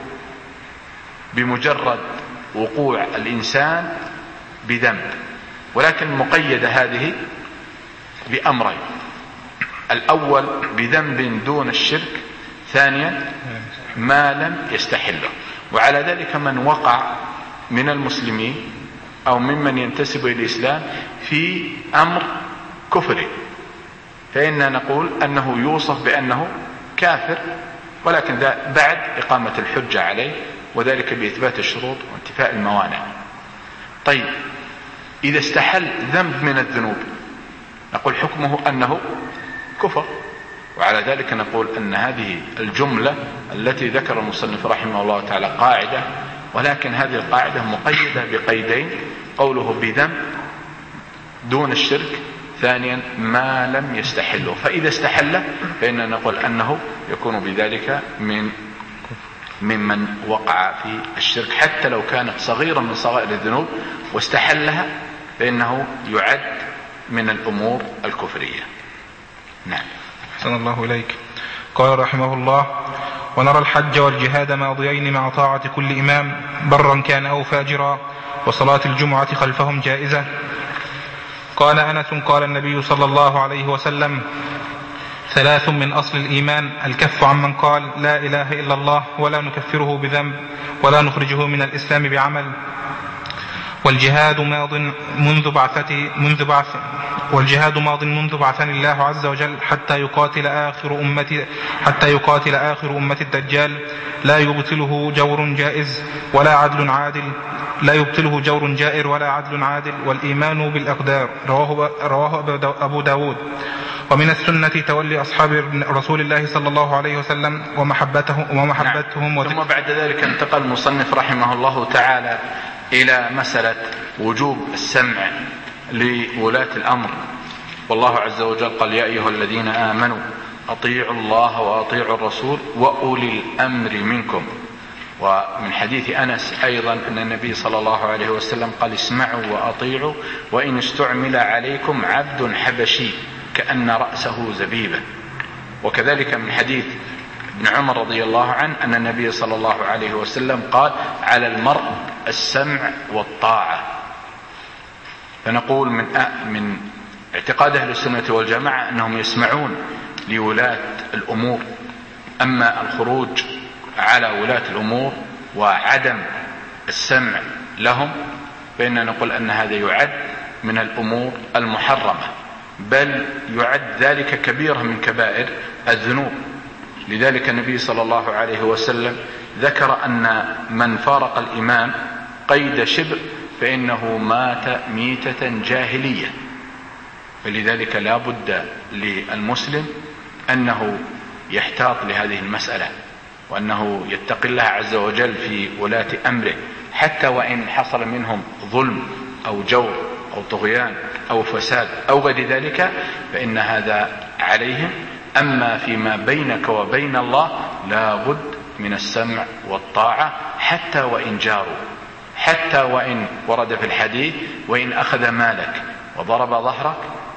بمجرد وقوع الإنسان بذنب، ولكن مقيدة هذه بأمرين: الأول بذنب دون الشرك، ثانيا ما لم يستحله. وعلى ذلك من وقع من المسلمين أو ممن ينتسب إلى الإسلام في أمر كفر فإننا نقول أنه يوصف بأنه كافر، ولكن بعد إقامة الحجة عليه، وذلك بإثبات الشروط وانتفاء الموانع. طيب إذا استحل ذنب من الذنوب نقول حكمه أنه كفر. وعلى ذلك نقول أن هذه الجملة التي ذكر المصنف رحمه الله تعالى قاعدة، ولكن هذه القاعدة مقيدة بقيدين: قوله بذنب دون الشرك، ثانيا ما لم يستحله. فإذا استحله فإننا نقول أنه يكون بذلك من ممن وقع في الشرك حتى لو كانت صغيرة من صغائر الذنوب واستحلها فإنه يعد من الأمور الكفرية. نعم. أحسن الله إليك. قال رحمه الله: ونرى الحج والجهاد ماضيين مع طاعة كل إمام برا كان أو فاجرا، وصلاة الجمعة خلفهم جائزة. قال أنس: قال النبي صلى الله عليه وسلم: ثلاث من أصل الإيمان: الكف عمن قال لا إله إلا الله ولا نكفره بذنب ولا نخرجه من الإسلام بعمل، والجهاد ماض منذ بعثته منذ بعث والجهاد ماض منذ بعثني الله عز وجل حتى يقاتل آخر أمتي حتى يقاتل آخر أمة الدجال، لا يبطله جور جائز ولا عدل عادل لا يبطله جور جائر ولا عدل عادل، والإيمان بالأقدار. رواه, رواه أبو داود. ومن السنة تولي أصحاب رسول الله صلى الله عليه وسلم ومحبتهم, ومحبتهم نعم. ثم بعد ذلك انتقل المصنف رحمه الله تعالى إلى مسألة وجوب السمع لولاة الأمر. والله عز وجل قال: يا أيها الذين آمنوا أطيعوا الله وأطيعوا الرسول وأولي الأمر منكم. ومن حديث أنس أيضا أن النبي صلى الله عليه وسلم قال: اسمعوا وأطيعوا وإن استعمل عليكم عبد حبشي كأن رأسه زبيبة. وكذلك من حديث ابن عمر رضي الله عنه أن النبي صلى الله عليه وسلم قال: على المرء السمع والطاعة. فنقول من من اعتقاد أهل السنة والجماعة أنهم يسمعون لولاة الأمور. أما الخروج على ولاة الأمور وعدم السمع لهم فإننا نقول أن هذا يعد من الأمور المحرمة، بل يعد ذلك كبيرة من كبائر الذنوب. لذلك النبي صلى الله عليه وسلم ذكر أن من فارق الإمام قيد شبر فإنه مات ميتة جاهلية. فلذلك لا بد للمسلم أنه يحتاط لهذه المسألة، وأنه يتقي الله عز وجل في ولاة أمره، حتى وإن حصل منهم ظلم أو جور أو طغيان أو فساد أو غير ذلك فإن هذا عليهم. أما فيما بينك وبين الله لا بد من السمع والطاعة حتى وإن جاروا، حتى وإن ورد في الحديث وإن أخذ مالك وضرب ظهرك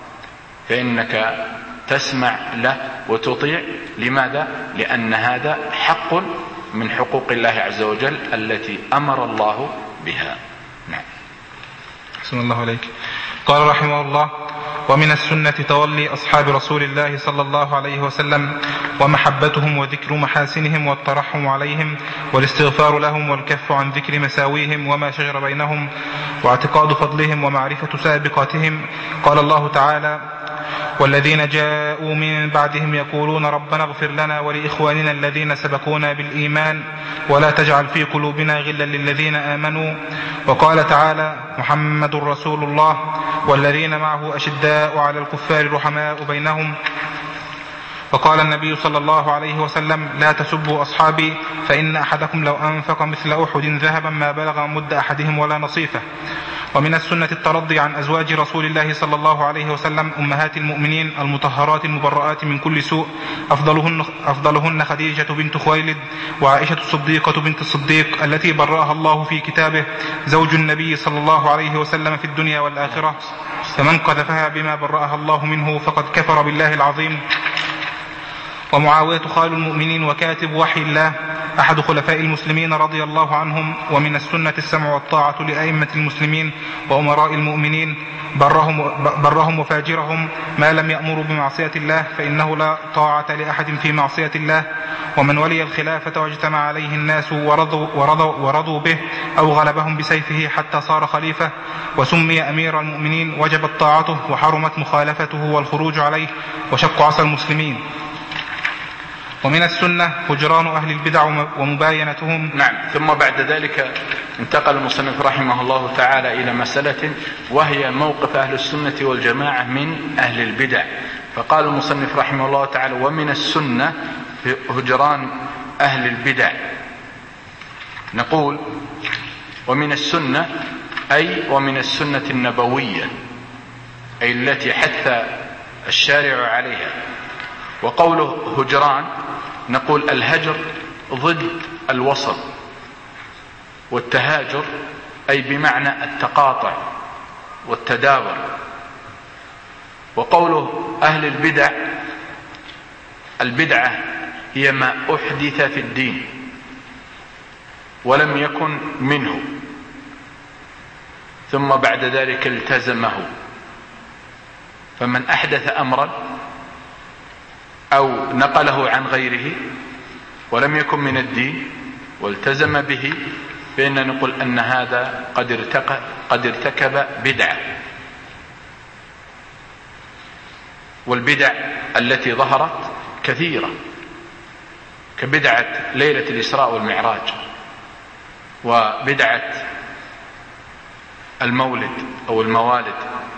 فإنك تسمع له وتطيع. لماذا؟ لأن هذا حق من حقوق الله عز وجل التي أمر الله بها. نعم. أحسن الله عليك. قال رحمه الله: ومن السنة تولي أصحاب رسول الله صلى الله عليه وسلم ومحبتهم وذكر محاسنهم والترحم عليهم والاستغفار لهم والكف عن ذكر مساويهم وما شجر بينهم واعتقاد فضلهم ومعرفة سابقاتهم. قال الله تعالى: والذين جاءوا من بعدهم يقولون ربنا اغفر لنا ولإخواننا الذين سبقونا بالإيمان ولا تجعل في قلوبنا غلا للذين آمنوا. وقال تعالى: محمد رسول الله والذين معه أشداء على الكفار رحماء بينهم. وقال النبي صلى الله عليه وسلم: لا تسبوا أصحابي فإن أحدكم لو أنفق مثل أحد ذهبا ما بلغ مد أحدهم ولا نصيفه. ومن السنة الترضي عن أزواج رسول الله صلى الله عليه وسلم أمهات المؤمنين المطهرات المبرآت من كل سوء، أفضلهن, أفضلهن خديجة بنت خويلد وعائشة الصديقة بنت الصديق التي برأها الله في كتابه زوج النبي صلى الله عليه وسلم في الدنيا والآخرة، فمن قذفها بما برأها الله منه فقد كفر بالله العظيم. ومعاوية خال المؤمنين وكاتب وحي الله أحد خلفاء المسلمين رضي الله عنهم. ومن السنة السمع والطاعة لأئمة المسلمين وأمراء المؤمنين برهم, برهم وفاجرهم ما لم يأمروا بمعصية الله، فإنه لا طاعة لأحد في معصية الله. ومن ولي الخلافة واجتمع عليه الناس ورضوا, ورضوا, ورضوا به أو غلبهم بسيفه حتى صار خليفة وسمي أمير المؤمنين وجبت طاعته وحرمت مخالفته والخروج عليه وشق عصا المسلمين. ومن السنة هجران أهل البدع ومباينتهم. نعم. ثم بعد ذلك انتقل المصنف رحمه الله تعالى إلى مسألة وهي موقف أهل السنة والجماعة من أهل البدع. فقال المصنف رحمه الله تعالى: ومن السنة هجران أهل البدع. نقول ومن السنة أي ومن السنة النبوية أي التي حث الشارع عليها. وقوله هجران نقول الهجر ضد الوصل، والتهاجر أي بمعنى التقاطع والتدابر. وقوله أهل البدع، البدعة هي ما أحدث في الدين ولم يكن منه ثم بعد ذلك التزمه. فمن أحدث أمرا أو نقله عن غيره ولم يكن من الدين والتزم به فإن نقول أن هذا قد ارتكب, قد ارتكب بدعة. والبدع التي ظهرت كثيرة كبدعة ليلة الإسراء والمعراج، وبدعة المولد أو الموالد،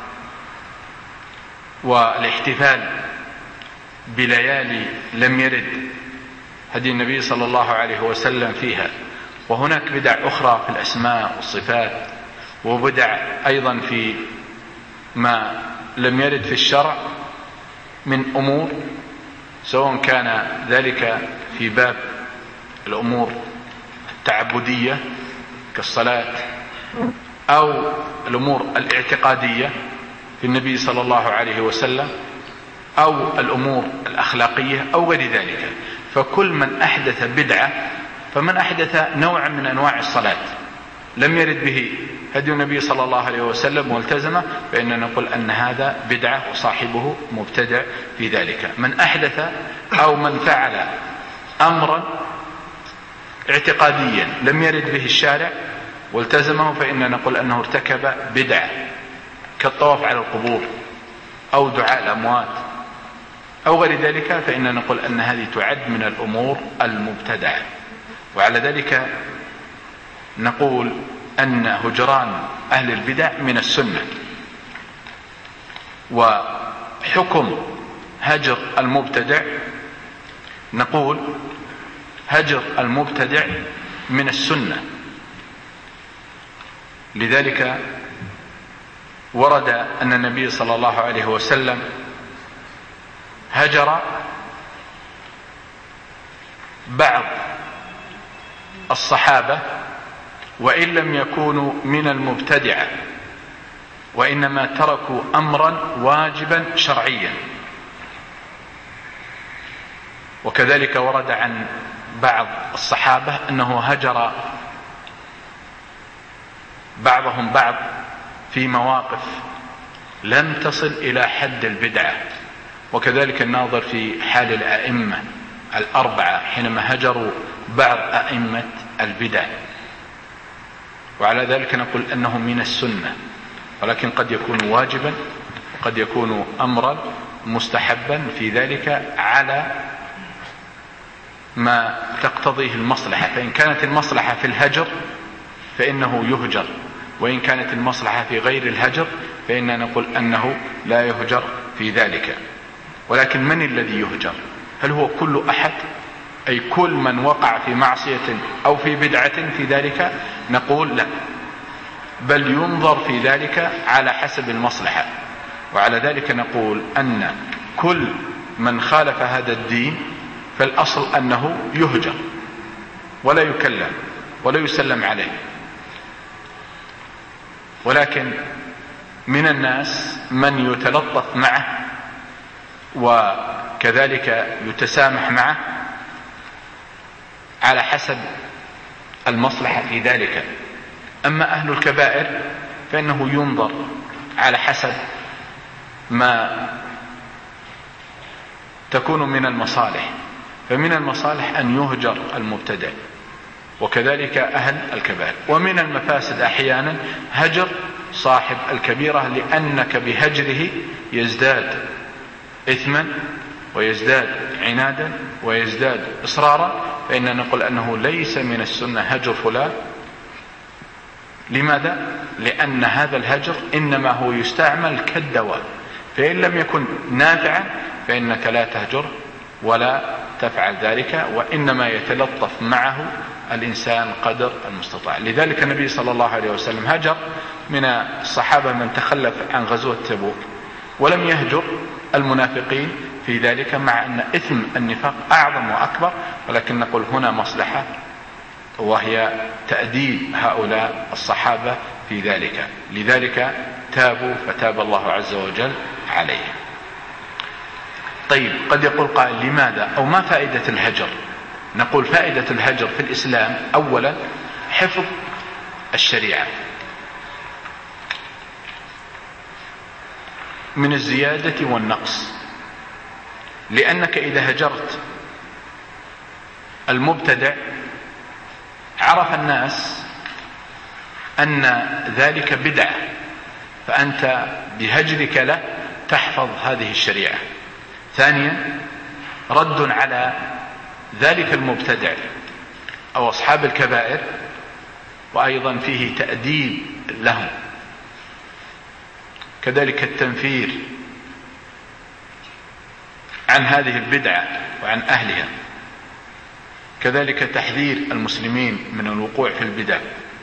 والاحتفال بليالي لم يرد هدي النبي صلى الله عليه وسلم فيها. وهناك بدع أخرى في الأسماء والصفات، وبدع أيضا في ما لم يرد في الشرع من أمور، سواء كان ذلك في باب الأمور التعبدية كالصلاة أو الأمور الاعتقادية في النبي صلى الله عليه وسلم أو الأمور الأخلاقية أو غير ذلك. فكل من أحدث بدعة، فمن أحدث نوع من أنواع الصلاة لم يرد به هدي النبي صلى الله عليه وسلم والتزمه فإننا نقول أن هذا بدعة وصاحبه مبتدع في ذلك. من أحدث أو من فعل أمرا اعتقاديا لم يرد به الشارع والتزمه فإننا نقول أنه ارتكب بدعة كالطواف على القبور أو دعاء الأموات أو غير ذلك، فإننا نقول أن هذه تعد من الأمور المبتدعة. وعلى ذلك نقول أن هجران أهل البدع من السنة. وحكم هجر المبتدع نقول هجر المبتدع من السنة. لذلك ورد أن النبي صلى الله عليه وسلم هجر بعض الصحابة وإن لم يكونوا من المبتدعة، وإنما تركوا أمرا واجبا شرعيا. وكذلك ورد عن بعض الصحابة أنه هجر بعضهم بعض في مواقف لم تصل إلى حد البدعة. وكذلك الناظر في حال الأئمة الأربعة حينما هجروا بعض أئمة البدع. وعلى ذلك نقول أنه من السنة، ولكن قد يكون واجبا وقد يكون أمرا مستحبا في ذلك على ما تقتضيه المصلحة. فإن كانت المصلحة في الهجر فإنه يهجر، وإن كانت المصلحة في غير الهجر فإننا نقول أنه لا يهجر في ذلك. ولكن من الذي يهجر؟ هل هو كل أحد، أي كل من وقع في معصية أو في بدعة في ذلك؟ نقول لا، بل ينظر في ذلك على حسب المصلحة. وعلى ذلك نقول أن كل من خالف هذا الدين فالأصل أنه يهجر ولا يكلم ولا يسلم عليه. ولكن من الناس من يتلطف معه وكذلك يتسامح معه على حسب المصلحة في ذلك. أما أهل الكبائر فإنه ينظر على حسب ما تكون من المصالح. فمن المصالح أن يهجر المبتدع، وكذلك أهل الكبائر. ومن المفاسد أحيانا هجر صاحب الكبيرة، لأنك بهجره يزداد إثما ويزداد عنادا ويزداد إصرارا. فإننا نقول أنه ليس من السنة هجر فلان. لماذا؟ لأن هذا الهجر إنما هو يستعمل كالدواء، فإن لم يكن نافعا فإنك لا تهجر ولا تفعل ذلك، وإنما يتلطف معه الإنسان قدر المستطاع. لذلك النبي صلى الله عليه وسلم هجر من الصحابة من تخلف عن غزوة تبوك، ولم يهجر المنافقين في ذلك، مع أن إثم النفاق أعظم وأكبر. ولكن نقول هنا مصلحة، وهي تأديب هؤلاء الصحابة في ذلك. لذلك تابوا فتاب الله عز وجل عليهم. طيب، قد يقول قائل لماذا أو ما فائدة الهجر؟ نقول فائدة الهجر في الإسلام أولا حفظ الشريعة من الزيادة والنقص. لأنك إذا هجرت المبتدع عرف الناس أن ذلك بدعة، فأنت بهجرك له تحفظ هذه الشريعة. ثانيا رد على ذلك المبتدع أو أصحاب الكبائر، وأيضا فيه تأديب لهم. كذلك التنفير عن هذه البدعة وعن أهلها. كذلك تحذير المسلمين من الوقوع في البدع.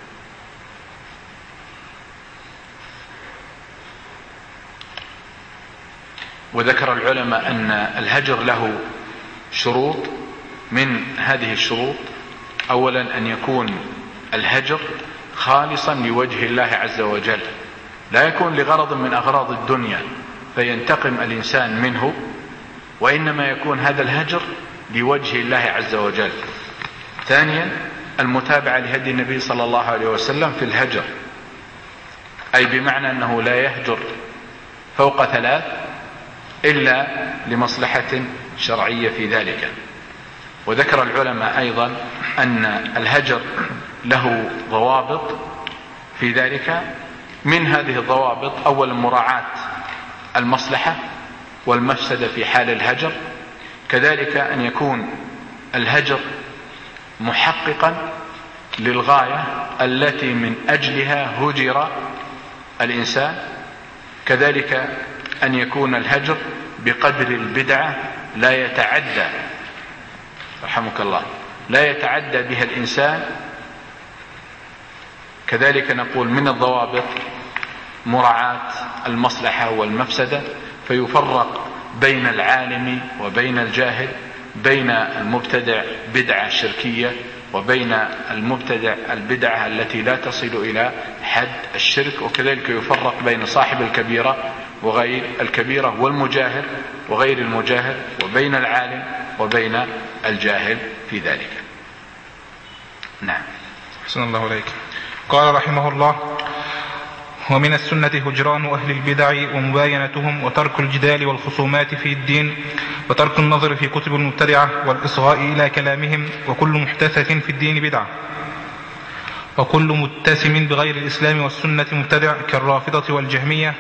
وذكر العلماء أن الهجر له شروط. من هذه الشروط أولا أن يكون الهجر خالصا لوجه الله عز وجل، لا يكون لغرض من أغراض الدنيا فينتقم الإنسان منه، وإنما يكون هذا الهجر لوجه الله عز وجل. ثانيا المتابعة لهدي النبي صلى الله عليه وسلم في الهجر، أي بمعنى أنه لا يهجر فوق ثلاث إلا لمصلحة شرعية في ذلك. وذكر العلماء أيضا أن الهجر له ضوابط في ذلك. من هذه الضوابط أولا مراعاة المصلحة والمفسدة في حال الهجر. كذلك أن يكون الهجر محققا للغاية التي من أجلها هجر الإنسان. كذلك أن يكون الهجر بقدر البدعة لا يتعدى رحمك الله لا يتعدى بها الإنسان. كذلك نقول من الضوابط مراعاة المصلحة والمفسدة، فيفرق بين العالم وبين الجاهل، بين المبتدع بدعة شركية وبين المبتدع البدعة التي لا تصل إلى حد الشرك، وكذلك يفرق بين صاحب الكبيرة وغير الكبيرة، والمجاهر وغير المجاهر، وبين العالم وبين الجاهل في ذلك. نعم. أحسن الله إليك. قال رحمه الله: ومن السنة هجران أهل البدع ومباينتهم، وترك الجدال والخصومات في الدين، وترك النظر في كتب المبتدعة والإصغاء إلى كلامهم، وكل محدثة في الدين بدعة، وكل متسم بغير الإسلام والسنة مبتدع، كالرافضة والجهمية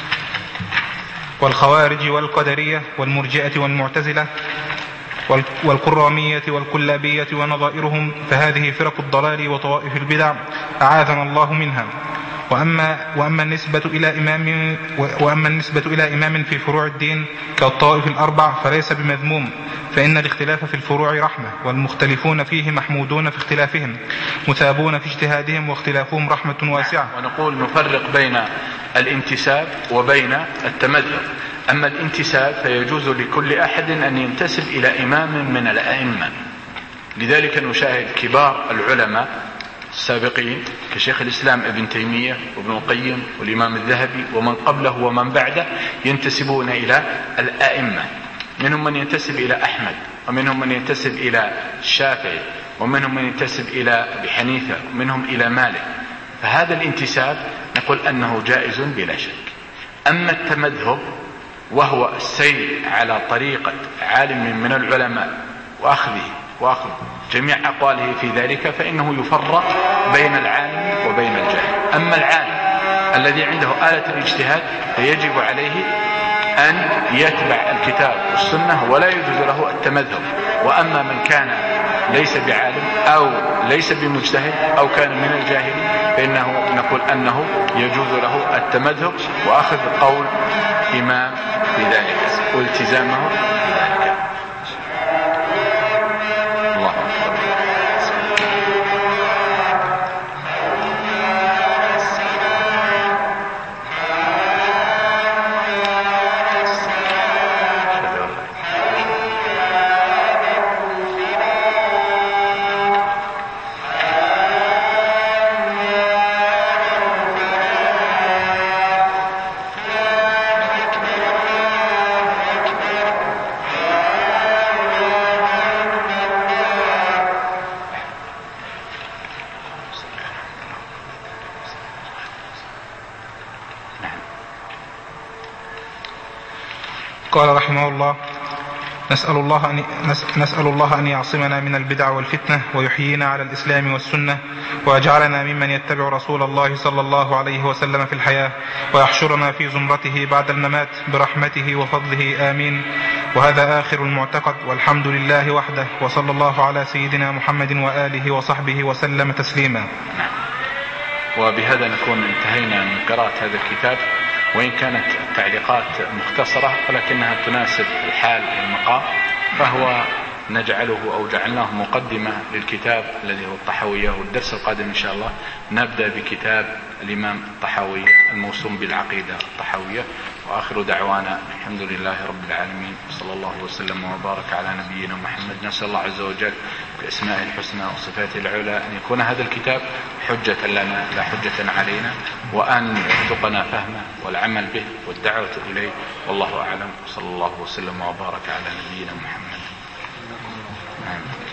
والخوارج والقدرية والمرجئة والمعتزلة والقرامية والكلابية ونظائرهم، فهذه فرق الضلال وطوائف البدع أعاذنا الله منها. وأما, وأما, النسبة إلى إمام وأما النسبة إلى إمام في فروع الدين كالطائف الأربع فليس بمذموم، فإن الاختلاف في الفروع رحمة، والمختلفون فيه محمودون في اختلافهم، مثابون في اجتهادهم، واختلافهم رحمة واسعة. ونقول نفرق بين الانتساب وبين التمذهب. أما الانتساب فيجوز لكل أحد أن ينتسب إلى إمام من الأئمة، لذلك نشاهد كبار العلماء السابقين كشيخ الإسلام ابن تيمية وابن القيم والإمام الذهبي ومن قبله ومن بعده ينتسبون إلى الأئمة، منهم من ينتسب إلى أحمد، ومنهم من ينتسب إلى الشافعي، ومنهم من ينتسب إلى أبي حنيفة، ومنهم إلى مالك. فهذا الانتساب نقول أنه جائز بلا شك. أما التمذهب وهو السير على طريقة عالم من العلماء وأخذه وأخذ جميع أقواله في ذلك، فإنه يفرق بين العالم وبين الجاهل. أما العالم الذي عنده آلة الاجتهاد فيجب عليه أن يتبع الكتاب والسنة ولا يجوز له التمذهب. وأما من كان ليس بعالم أو ليس بمجتهد أو كان من الجاهلين فإنه نقول أنه يجوز له التمذهب وأخذ قول إمام في ذلك والتزامه في ذلك. الله أكبر. قال رحمه الله: نسأل الله أن نسأل الله أن يعصمنا من البدع والفتنة، ويحيينا على الإسلام والسنة، ويجعلنا ممن يتبع رسول الله صلى الله عليه وسلم في الحياة، ويحشرنا في زمرته بعد الممات برحمته وفضله، آمين. وهذا آخر المعتقد، والحمد لله وحده، وصلى الله على سيدنا محمد وآله وصحبه وسلم تسليما. وبهذا نكون انتهينا من قراءة هذا الكتاب، وإن كانت التعليقات مختصرة ولكنها تناسب الحال والمقام، فهو نجعله أو جعلناه مقدمة للكتاب الذي هو الطحاوية. والدرس القادم إن شاء الله نبدأ بكتاب الإمام الطحاوي الموسوم بالعقيدة الطحاوية. وآخر دعوانا الحمد لله رب العالمين، صلى الله وسلم وبارك على نبينا محمد. نسأل الله عز وجل بأسمائه الحسنى وصفاته العلى أن يكون هذا الكتاب حجة لنا لا حجة علينا، وأن يرزقنا فهمه والعمل به والدعوة إليه. والله أعلم، صلى الله وسلم وبارك على نبينا محمد. آمين.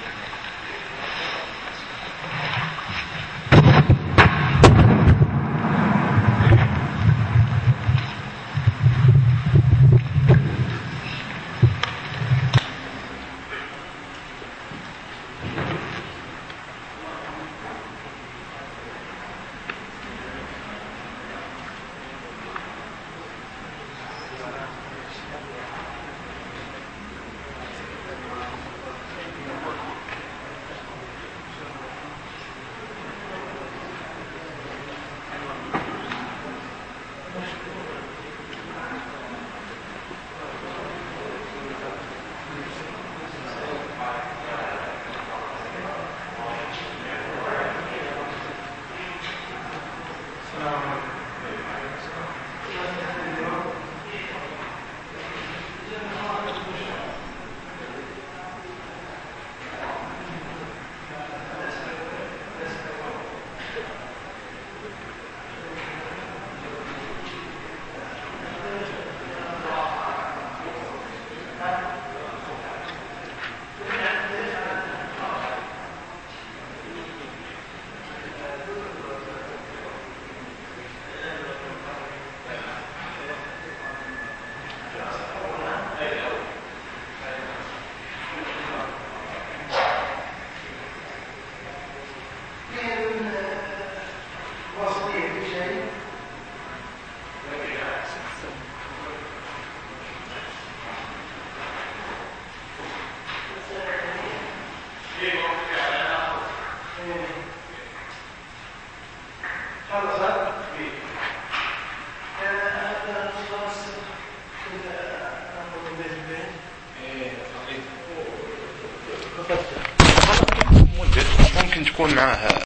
ممكن تكون معاه